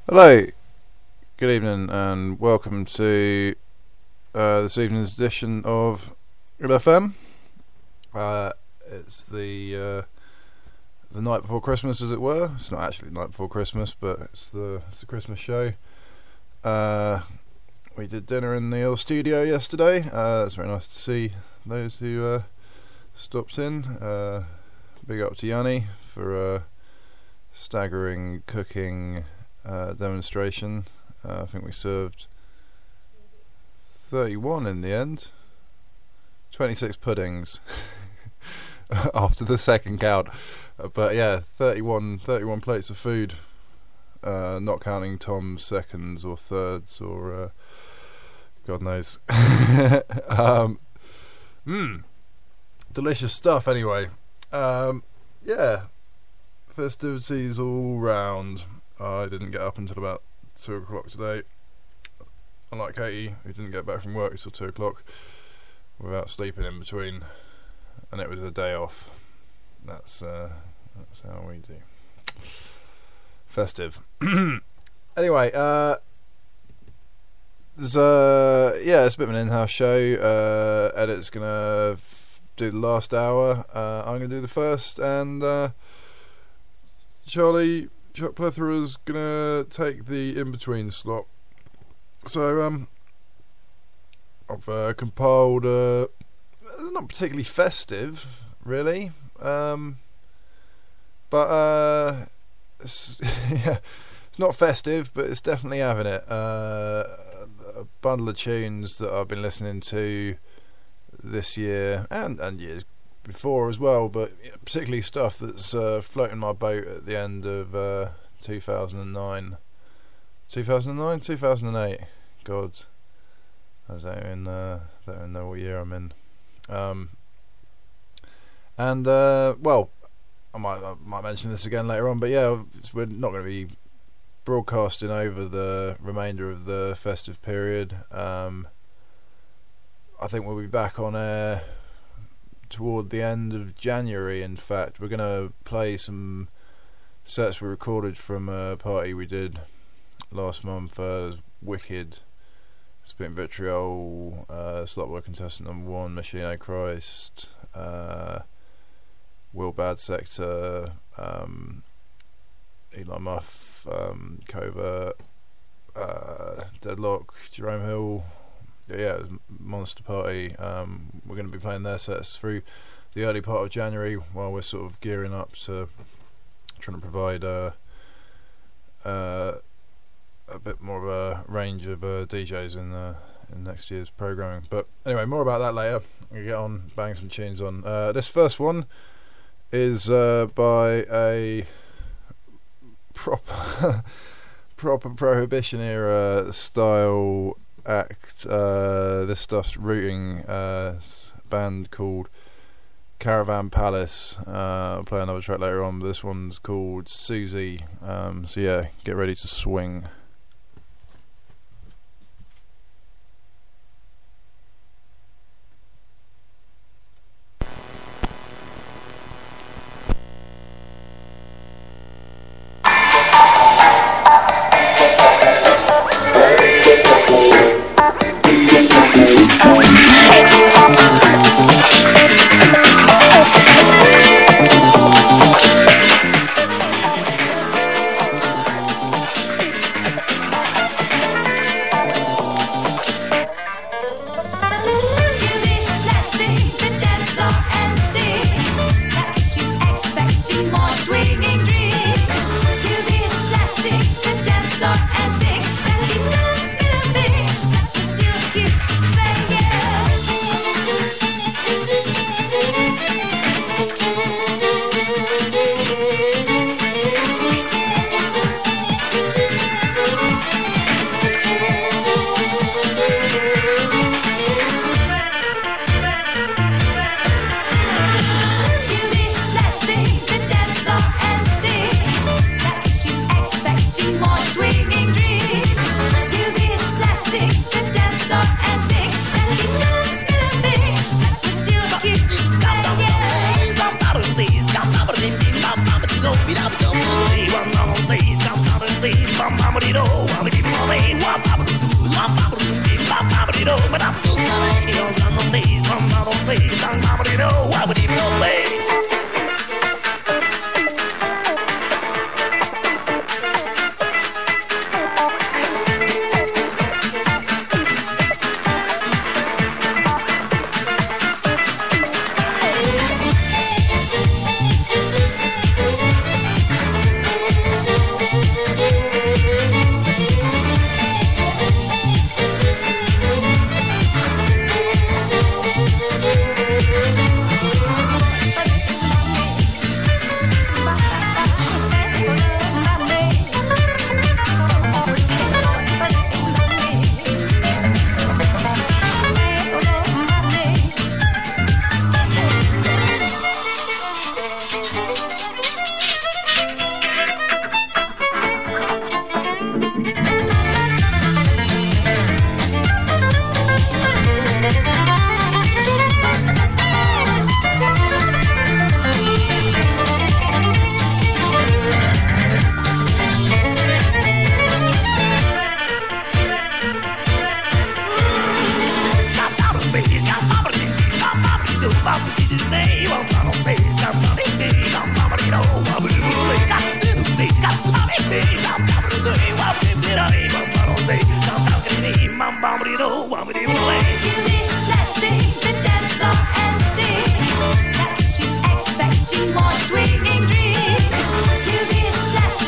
Hello, good evening, and welcome to this evening's edition of LFM. It's the night before Christmas, as it were. It's not actually the night before Christmas, but it's the Christmas show. We did dinner in the old studio yesterday. It's very nice to see those who stopped in. Big up to Yanni for staggering cooking demonstration. I think we served 31 in the end. 26 puddings after the second count. But yeah, 31 plates of food, not counting Tom's seconds or thirds or God knows. Delicious stuff anyway. Yeah, festivities all round. I didn't get up until about 2 o'clock today, unlike Katie, who didn't get back from work until 2 o'clock without sleeping in between, and it was a day off. That's how we do. Festive. Anyway, there's it's a bit of an in-house show. Edit's gonna do the last hour. I'm gonna do the first, and Charlie Chuck Plethора's gonna take the in-between slot. So I've compiled not particularly festive, really, but it's, yeah, it's not festive, but it's definitely having it. A bundle of tunes that I've been listening to this year and years before as well, but particularly stuff that's floating my boat at the end of 2009, 2008. God, I don't even know what year I'm in. Well, I might mention this again later on, but yeah, we're not going to be broadcasting over the remainder of the festive period. I think we'll be back on air toward the end of January. In fact, we're going to play some sets we recorded from a party we did last month. Wicked, Spitting Vitriol, Slotwork Contestant number 1, Machine Christ, Will Bad Sector, Eli Muff, Covert, Deadlock, Jerome Hill. Yeah, Monster Party. We're going to be playing their sets through the early part of January while we're sort of gearing up to trying to provide a bit more of a range of DJs in next year's programming. But anyway, more about that later. I'm going to get on, bang some tunes on. This first one is by a proper Prohibition era style act. This stuff's rooting band called Caravan Palace. I'll play another track later on, but this one's called Susie. So yeah, get ready to swing.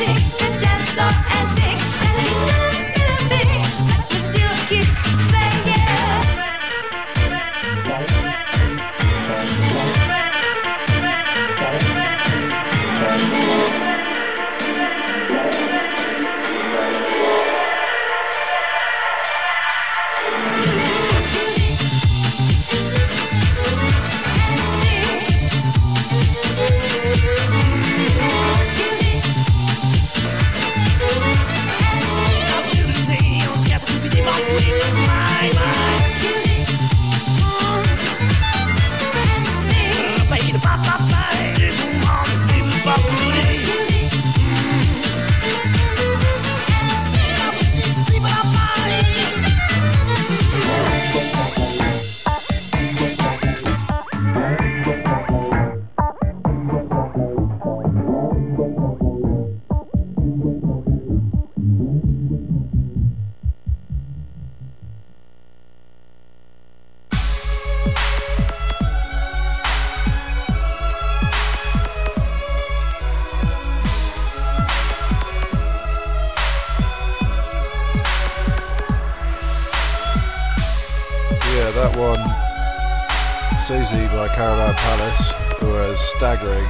That one, Susie by Caravan Palace, who are a staggering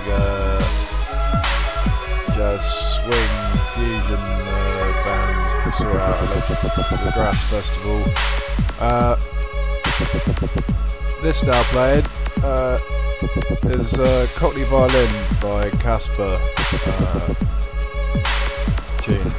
jazz swing fusion band we saw out at the Grass Festival. This now played is Cockney Violin by Casper tune.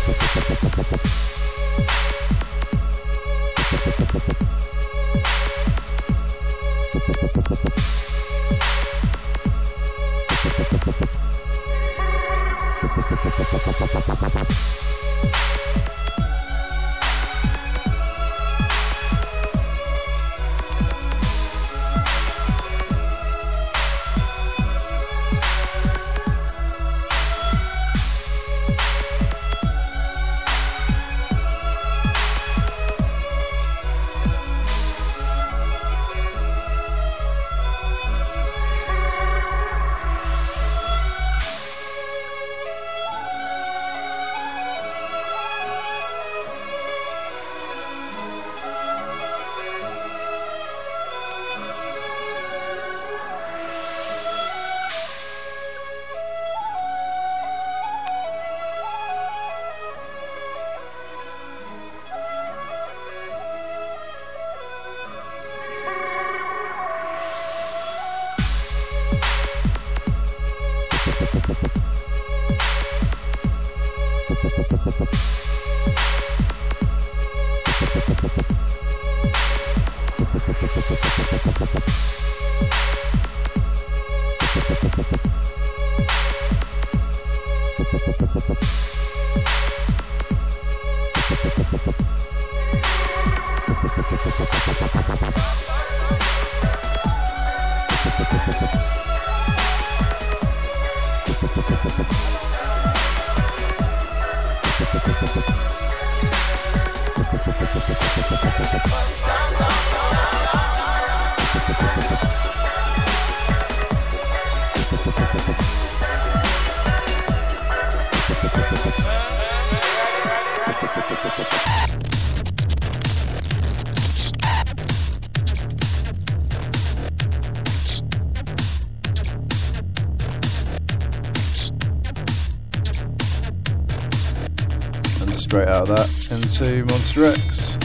Straight out of that into Monster X.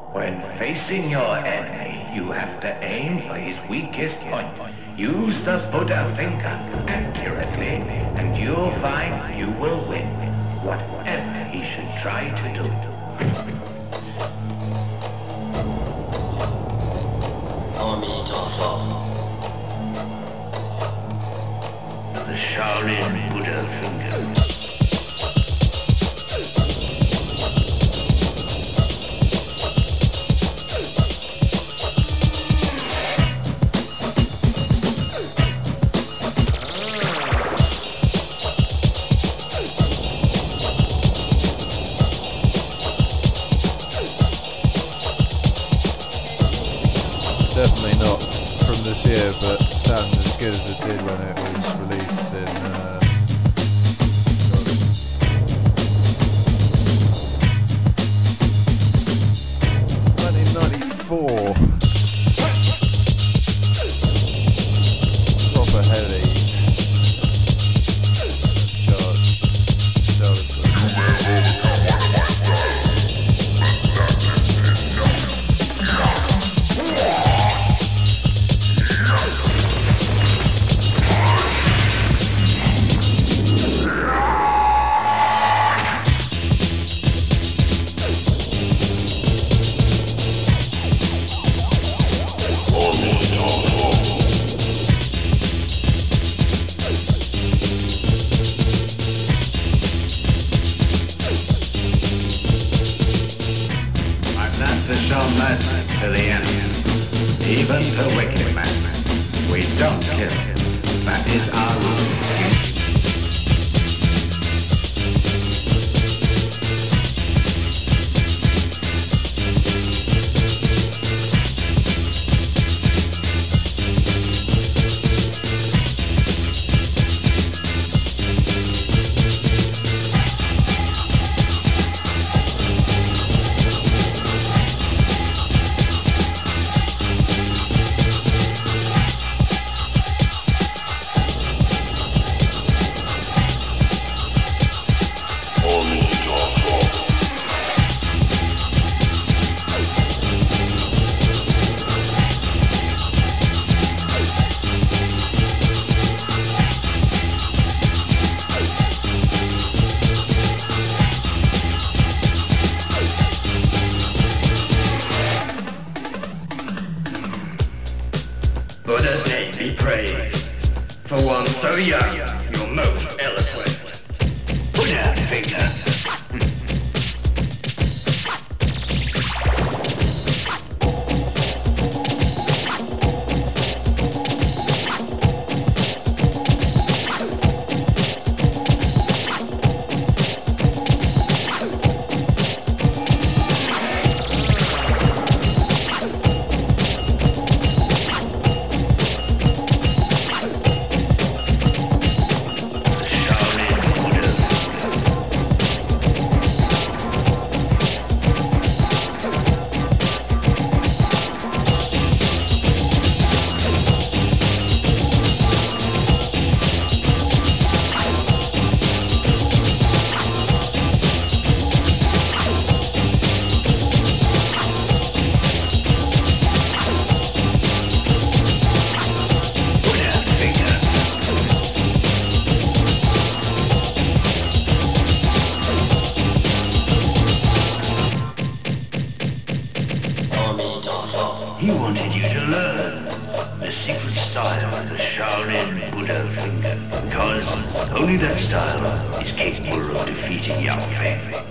When facing your enemy, you have to aim for his weakest point. Use the Buddha finger accurately, and you'll find you will win, whatever he should try to do. The Shaolin Buddha finger. Definitely not from this year, but sounds as good as it did when it was released in 1994. Proper heavy To the end, even the wicked man. We don't kill. That is our rule. Buddha's name be praised. For one so young, you're most eloquent. Buddha finger. He wanted you to learn the secret style of the Shaolin Buddha finger, because only that style is capable of defeating Yao Fei.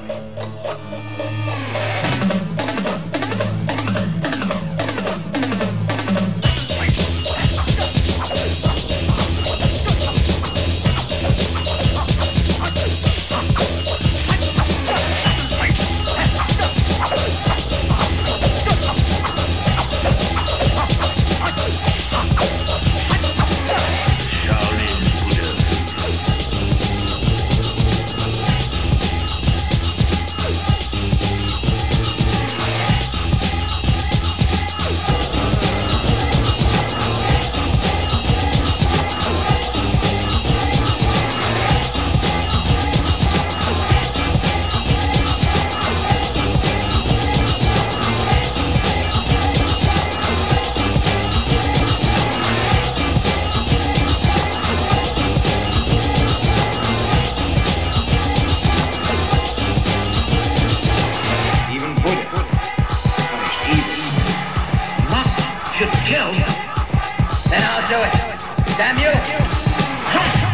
damn you! Ha!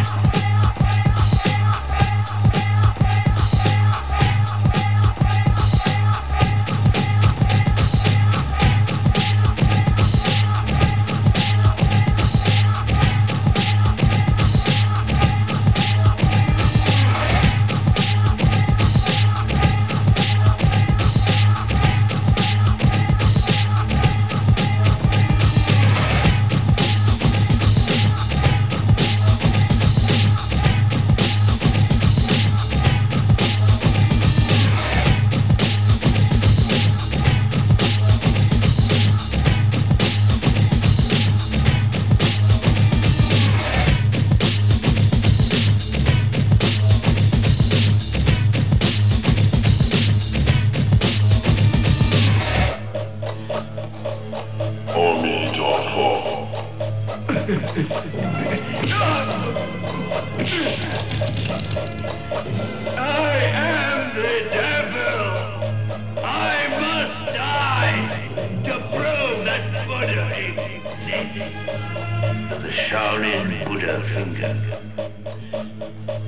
I am the devil. I must die to prove that Buddha exists. The Shaolin Buddha finger.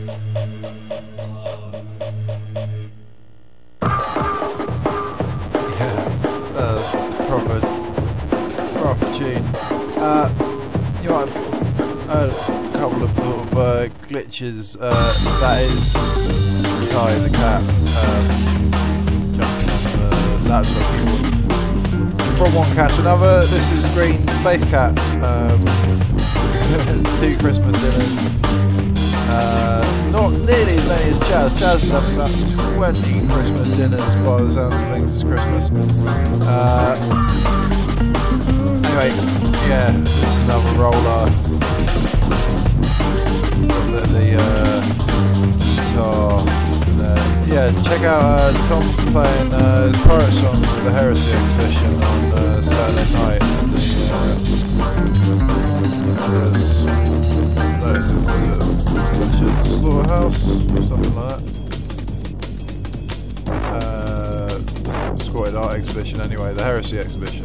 Proper tune. You might have heard a couple of glitches. That is Kai the cat jumping on the laptop keyboard. From one cat to another, this is Green Space Cat. 2 Christmas dinners. Not nearly as many as Chaz. Chaz is having about 20 Christmas dinners by the sounds of things this Christmas. Anyway, yeah, this is another roller. Got the guitar there. Yeah, check out Tom's playing his pirate songs at the Heresy exhibition on Saturday night at the Slaughterhouse or something like that. Squatted Art exhibition anyway, the Heresy exhibition.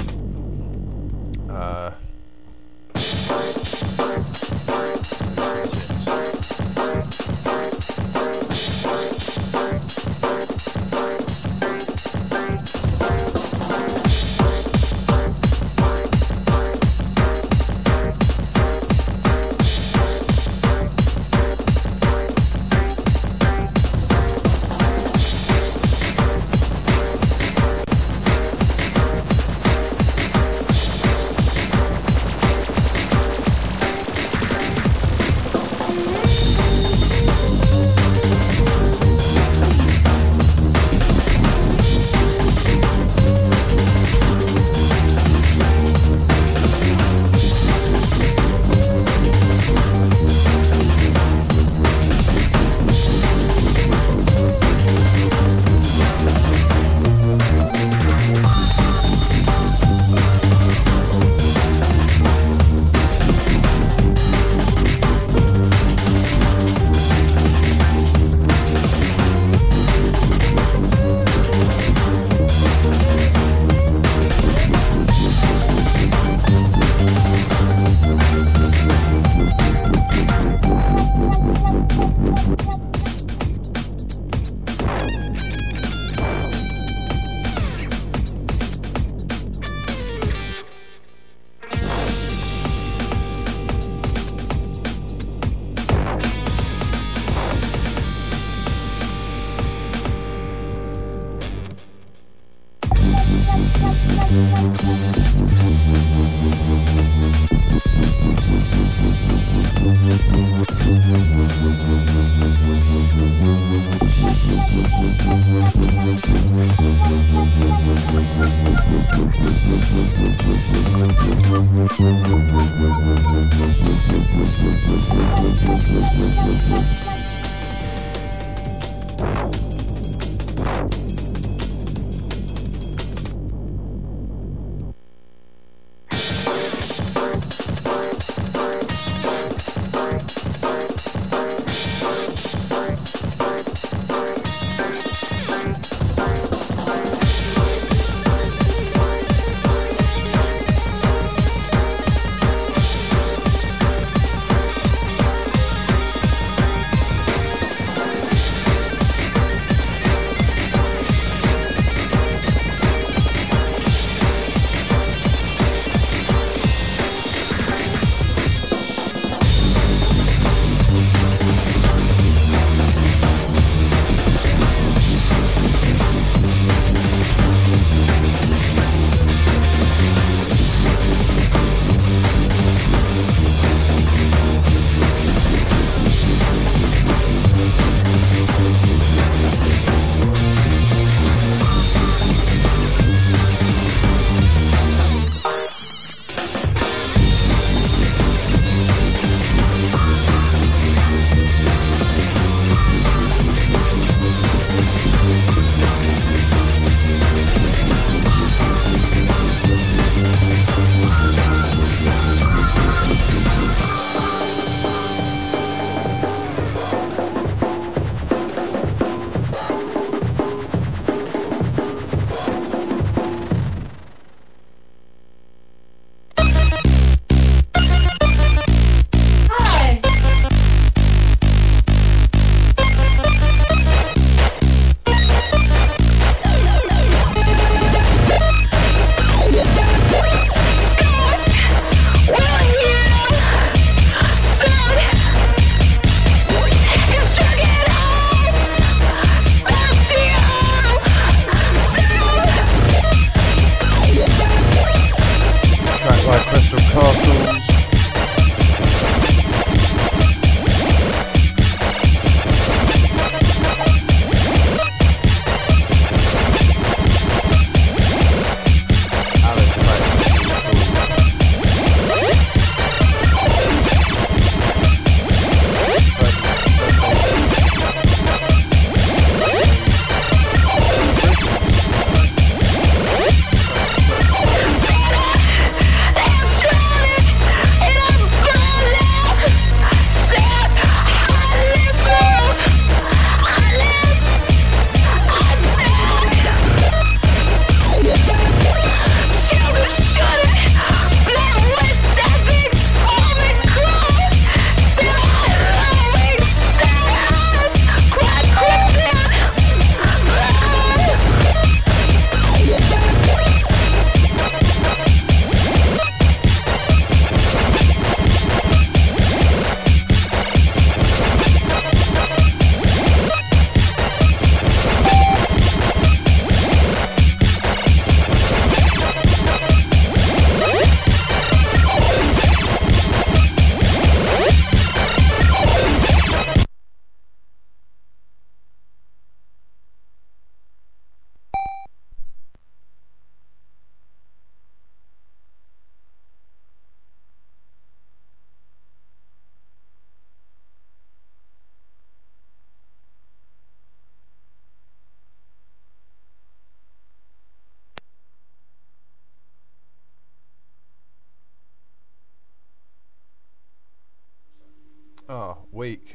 Oh, weak.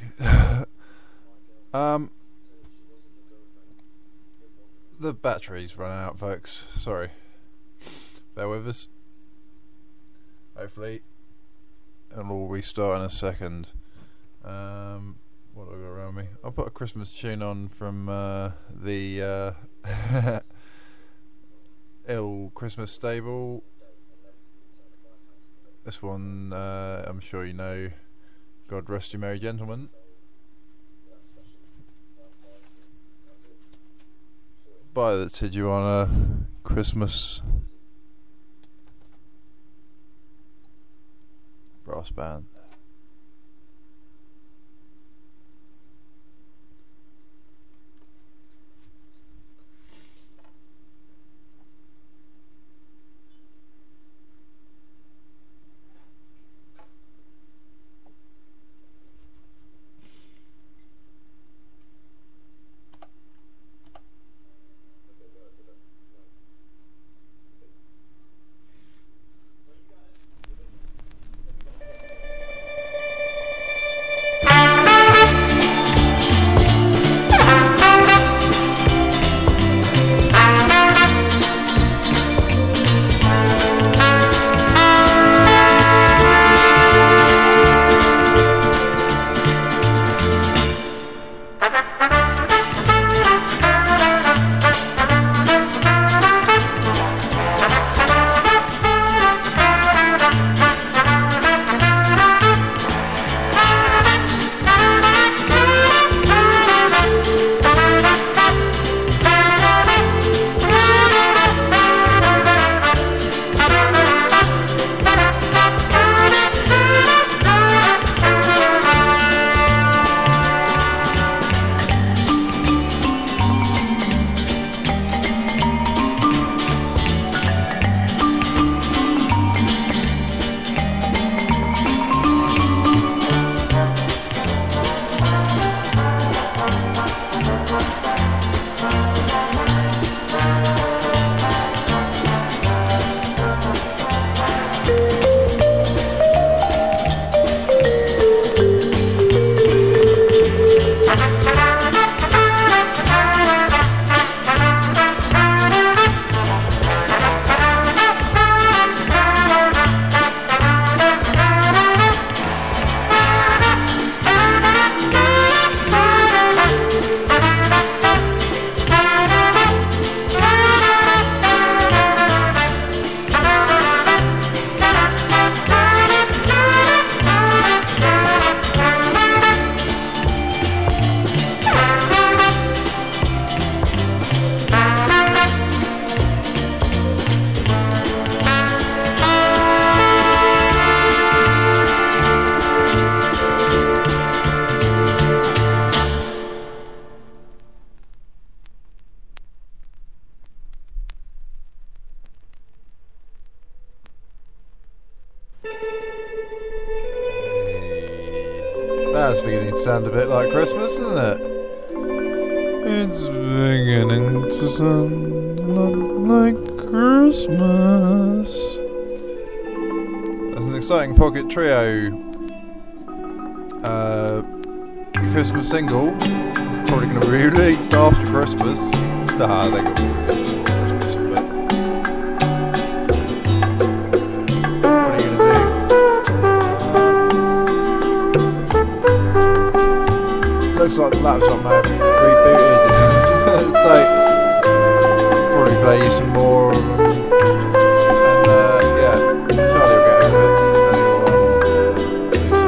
The battery's run out, folks. Sorry. Bear with us. Hopefully it'll all restart in a second. What do I got around me? I'll put a Christmas tune on from the Ill Christmas Stable. This one, I'm sure you know, God Rest You Merry Gentlemen, by the Tijuana Christmas Brass Band. That's beginning to sound a bit like Christmas, isn't it? It's beginning to sound a lot like Christmas. That's an exciting Pocket Trio Christmas single. It's probably going to be released after Christmas. Nah, they got Christmas. Looks like the laptop may have rebooted, so probably play you some more of them, and yeah, Charlie will get over it, and he'll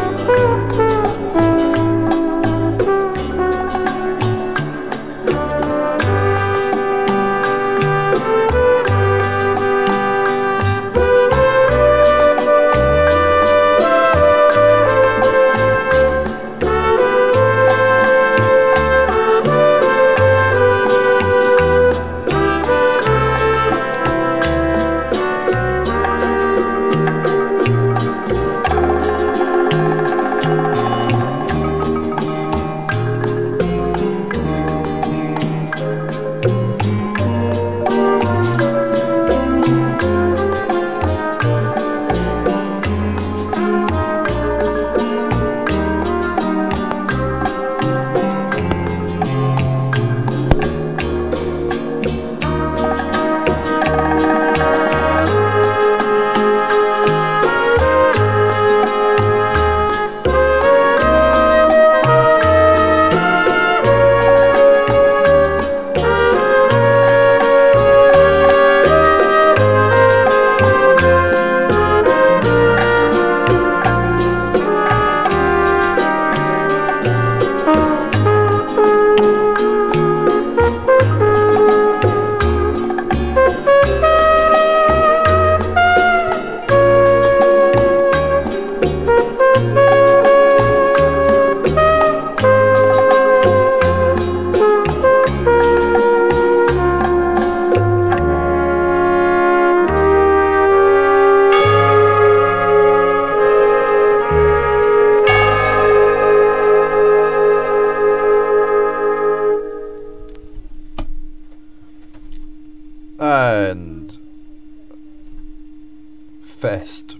Fest.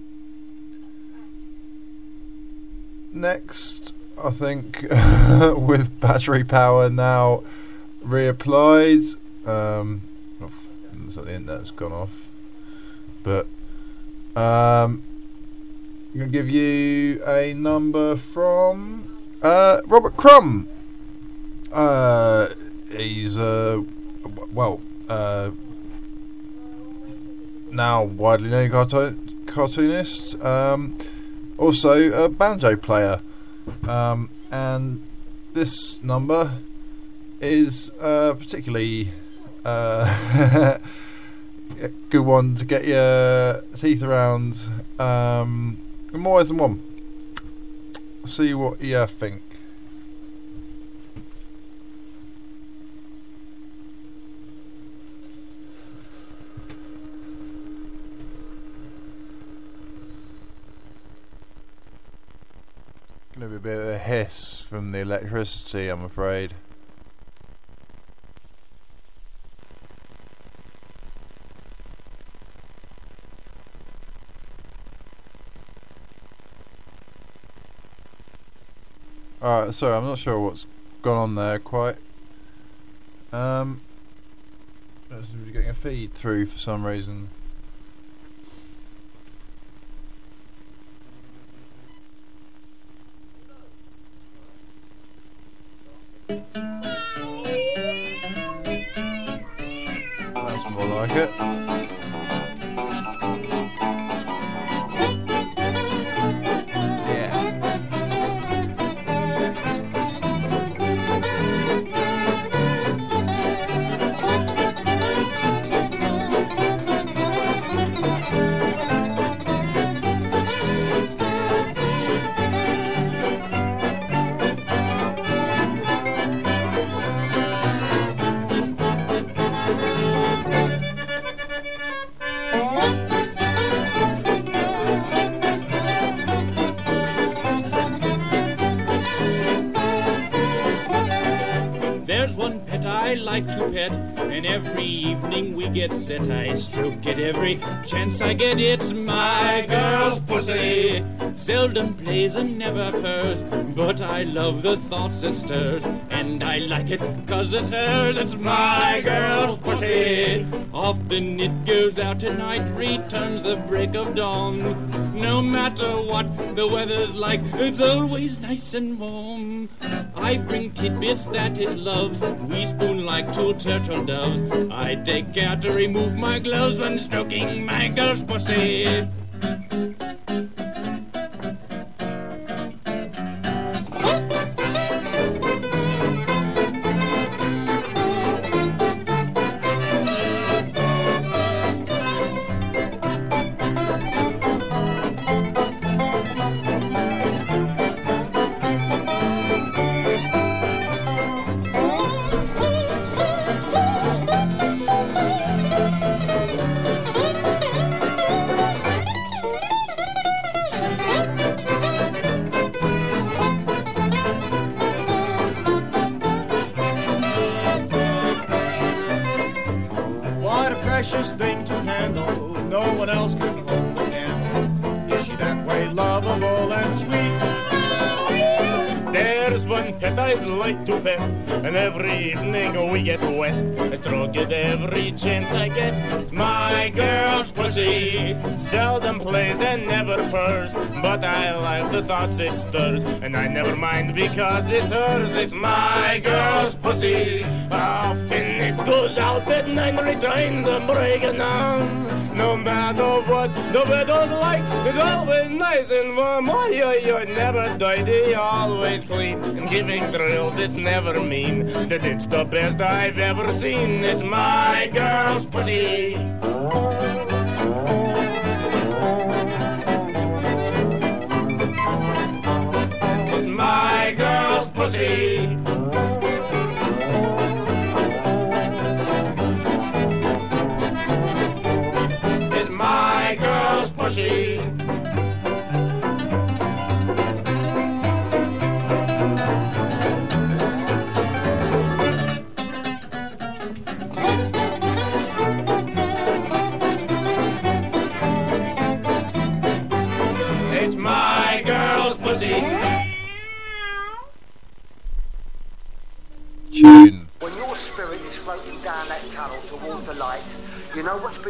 Next, I think, with battery power now reapplied, looks like the internet's gone off, but I'm going to give you a number from Robert Crumb. He's now widely known cartoonist, also a banjo player, and this number is particularly a good one to get your teeth around in more ways than one. See what you think. Gonna be a bit of a hiss from the electricity, I'm afraid. Alright, sorry, I'm not sure what's gone on there quite. We're getting a feed through for some reason. That's more like it. I like to pet, and every evening we get set. I stroke it every chance I get. It's my girl's pussy. Seldom plays and never purrs, but I love the thoughts it stirs, and I like it 'cause it's hers. It's my girl's pussy. Often it goes out at night, returns the break of dawn. No matter what the weather's like, it's always nice and warm. I bring tidbits that it loves. We spoon like two turtle doves. I take care to remove my gloves when stroking my girl's pussy. Precious thing to handle, no one else can hold a candle. Is she that way lovable and sweet? There's one pet I'd like to pet, and every evening we get wet. I stroke it every chance I get. My girl's pussy seldom plays and never purrs, but I like the thoughts it stirs, and I never mind because it's hers. It's my girl's pussy. Often it goes out at night, retrying to break it down. No matter what the weather's like, it's always nice and warm. Oh, you never dirty, always clean, and giving thrills, it's never mean. That it's the best I've ever seen. It's my girl's pussy. It's my girl's pussy. It's my girl's pussy.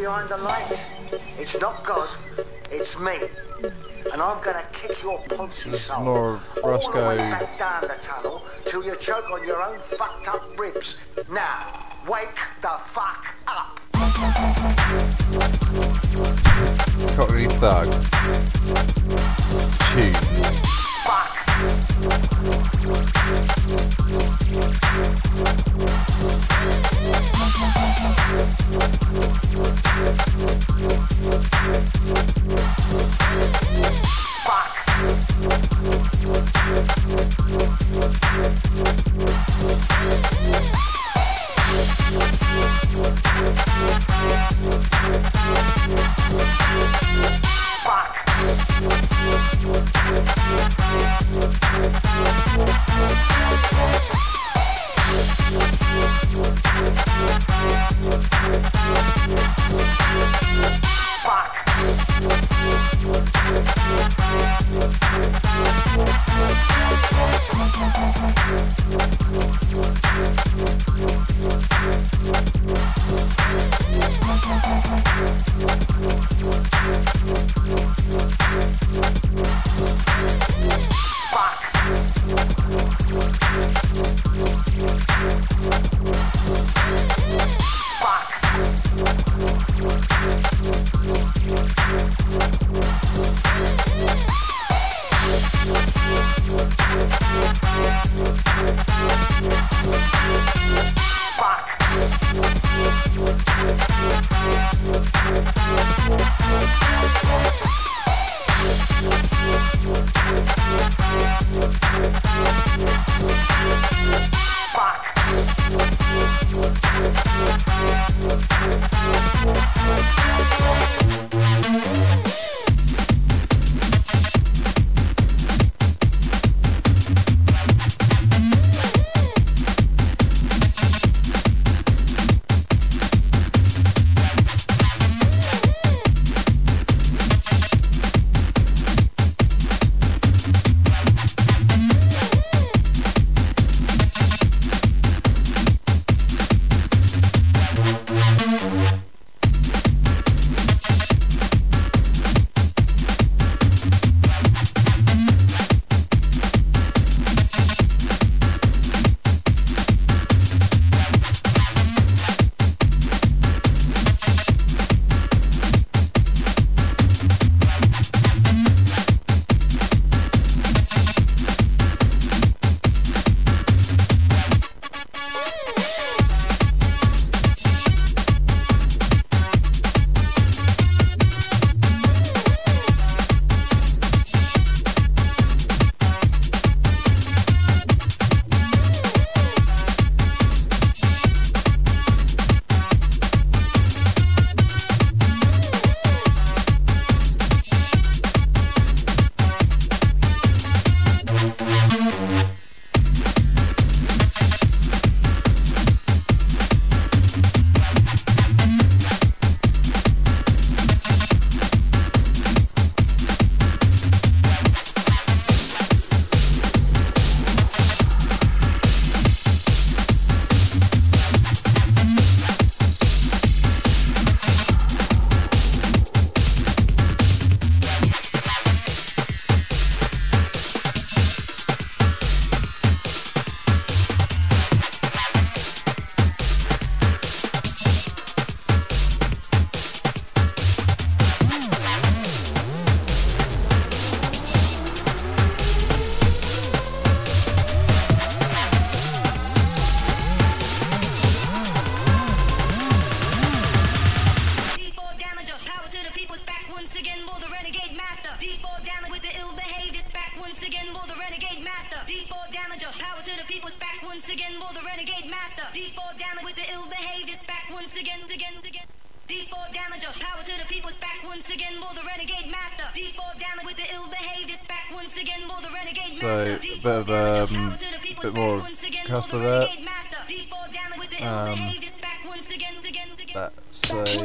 behind the lights. It's not God, it's me. And I'm gonna kick your poncy This is soul more of all the way Roscoe. back down the tunnel till you choke on your own fucked up ribs. Now, wake the fuck up. Cockney Thug. Tune. Fuck. D4 damager, power to the people, back once again, more the renegade master. D4 damage with the ill behaved, it's back once again, more the renegade master. So, bit more of Casper there. That's a heavy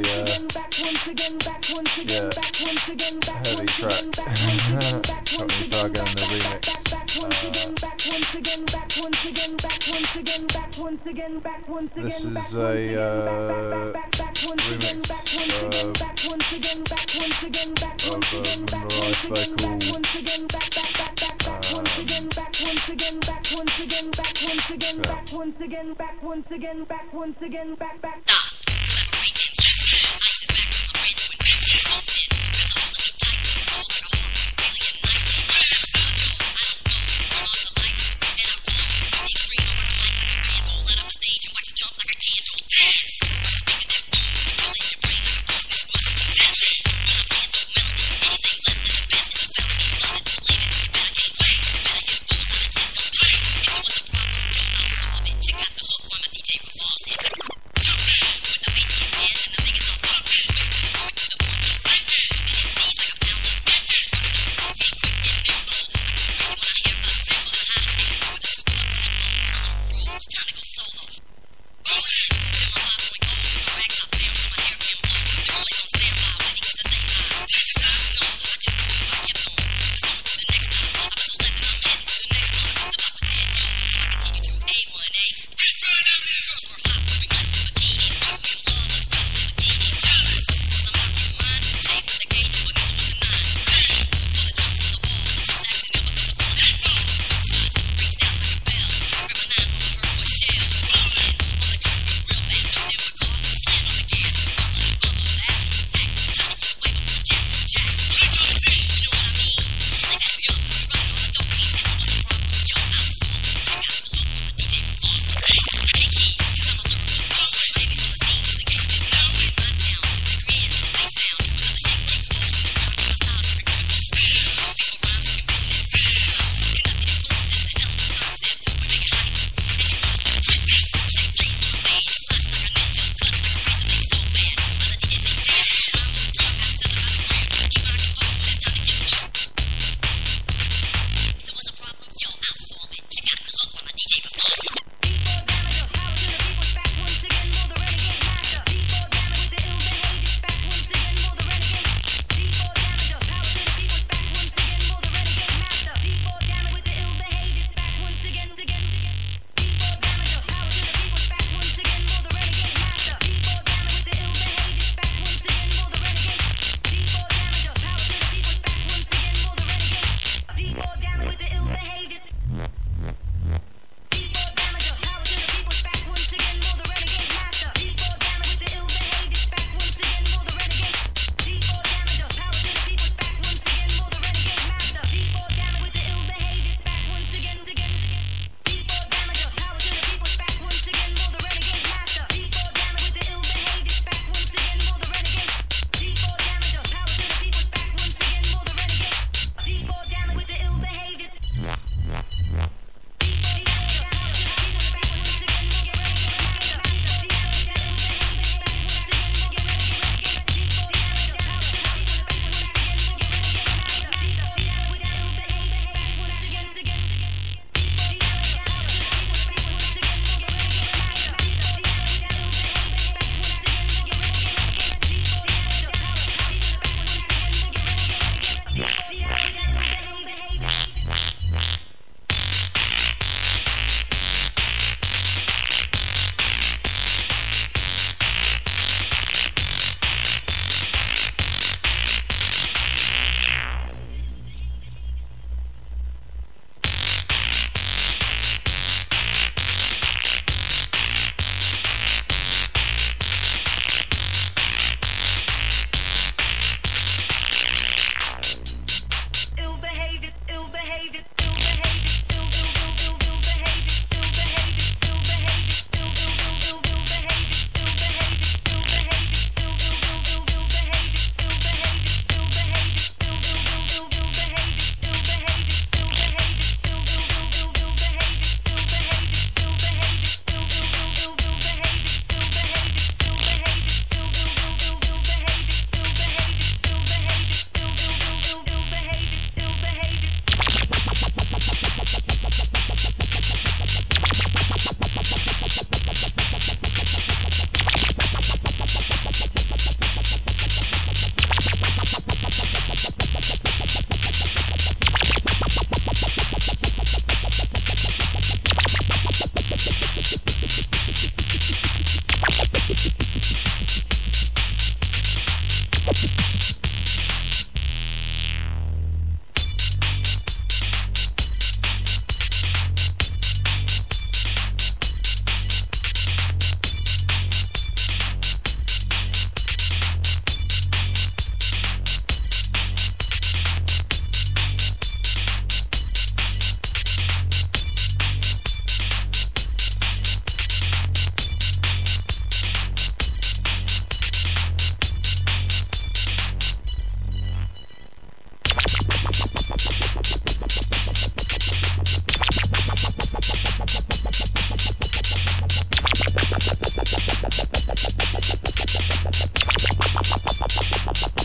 track. Company Plug and the remix. This is a remix of Mariah vocal.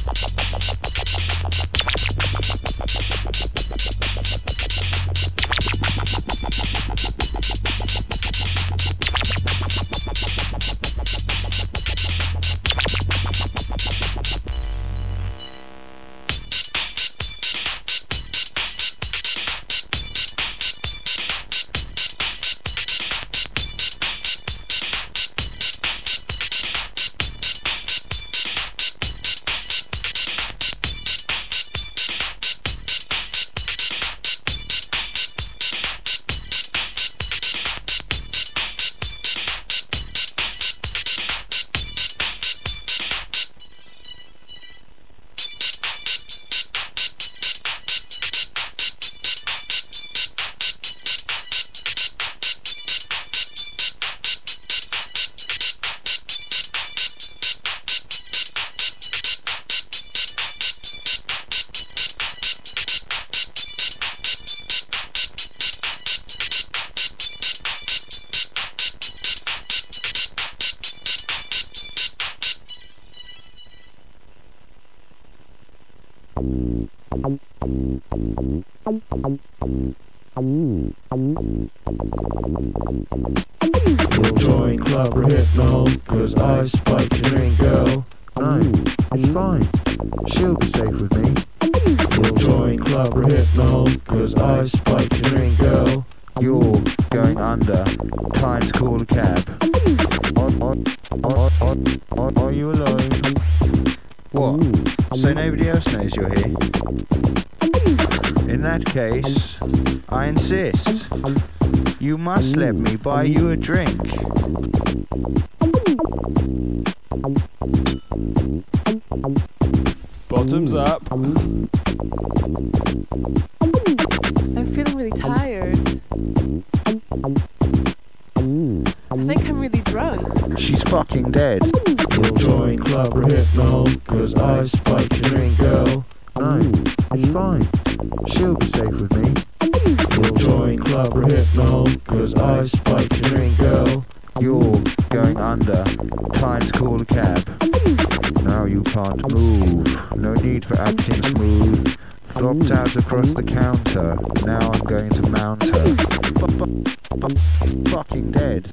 We'll join Club Hypno, cause I spiked your ring, girl. No, it's fine, she'll be safe with me. We'll join Club Hypno, cause I spiked your ring, girl. You're going under, time to call a cab. Are you alone? What? So nobody else knows you're here? In that case, I insist. You must let me buy you a drink. Bottoms up. I'm feeling really tired. I think I'm really drunk. She's fucking dead. We'll join Club Hypno, cause I spiked your ring, girl. No, it's fine, she'll be safe with me. We'll join Club Hypno, cause I spiked your ring, girl. You're going under, time to call a cab. Now you can't move, no need for acting smooth. Flopped out across the counter, now I'm going to mount her. Fucking dead.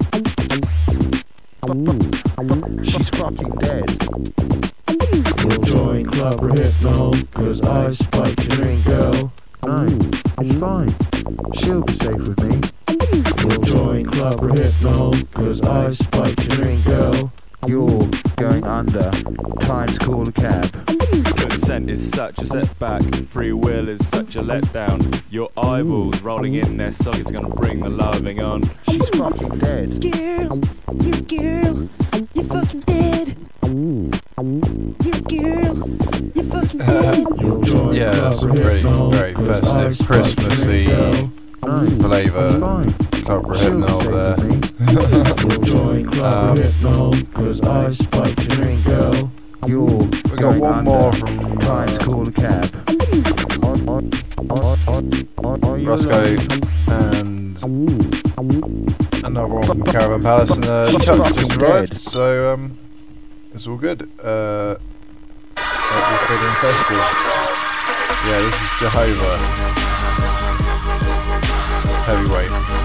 She's fucking dead. We'll join Club Hypno, cause I spiked your ring, girl. No, it's fine, she'll be safe with me. We'll join Club Hypno, cause I spiked your ring, girl. You're going under, time to call a cab. Consent is such a setback, free will is such a letdown. Your eyeballs rolling in their sockets gonna bring the loving on. She's fucking dead. Girl, you're fucking dead. You girl, you're fucking dead. Yeah, that's a very festive, Christmassy flavour. Club Hypno there. We'll join Club Hypno, cause I spiked your ring, girl. We got one more from time to call a cab. Roscoe and another one from Caravan Palace, and Chuck just arrived, so it's all good. At the Fiddling Festival. Yeah, this is Jehovah. Heavyweight.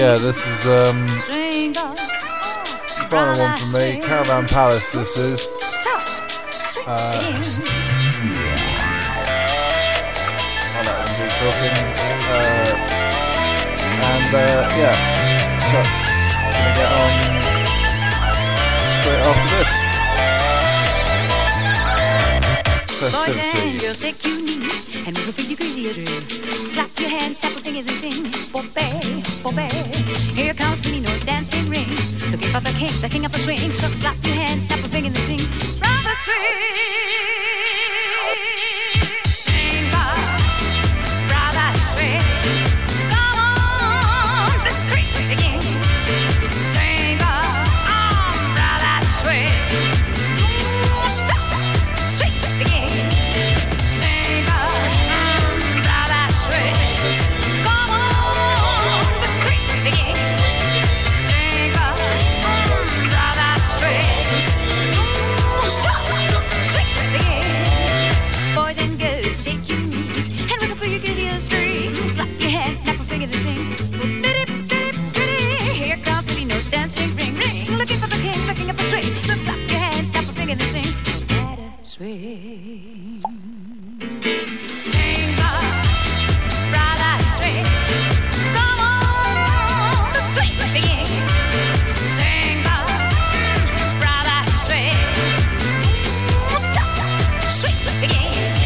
yeah, this is final one from me. Caravan Palace. This is. I'll let them keep talking. Yeah, Chuck's gonna get on straight after this. Festivity. Girl, shake your knees and move a finger crazy or clap your hands, tap your fingers and sing. Bombay, Bombay. Here comes Pino's dancing ring. Looking for the king of the swing. So clap your hands, tap your fingers and sing. Rather sweet. Sing, rather sweet. Come on, the sweet again. Sing, rather sweet. Stop, sweet again. Sing, rather sweet. Come on, the sweet again. Sing, rather sweet. Stop, sweet again. Boys and girls, shake your knees and wiggle for your giddiest dreams. Clap your hands, snap a finger, and sing. Here comes Pino's dancing ring, ring. Looking for the king, looking up the swing. So clap your hands, snap a finger, and sing. Let us swing. Sing, brother, swing. Come on, the swing begin. Sing, brother, swing. Stop, swing begin.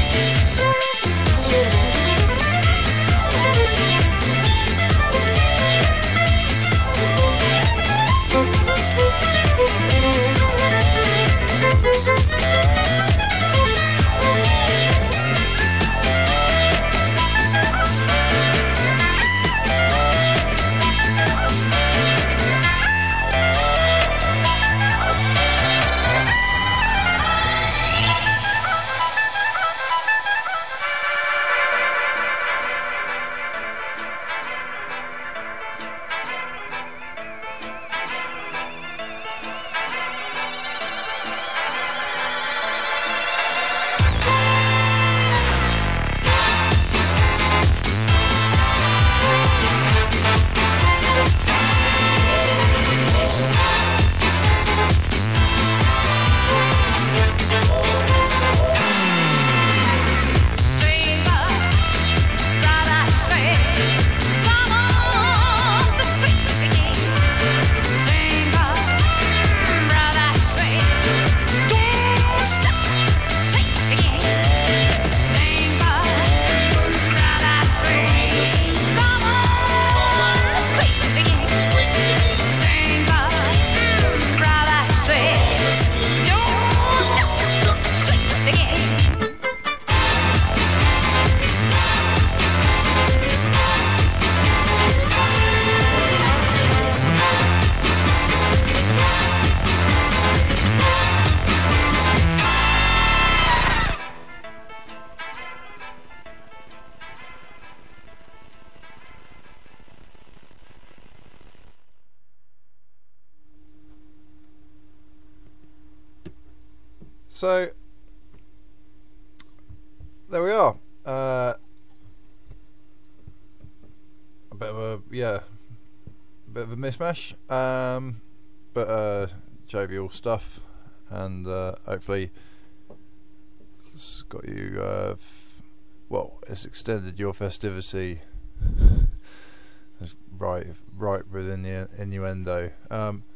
So there we are. A bit of a mismash, but jovial stuff, and hopefully it's got you. It's extended your festivity right within the innuendo.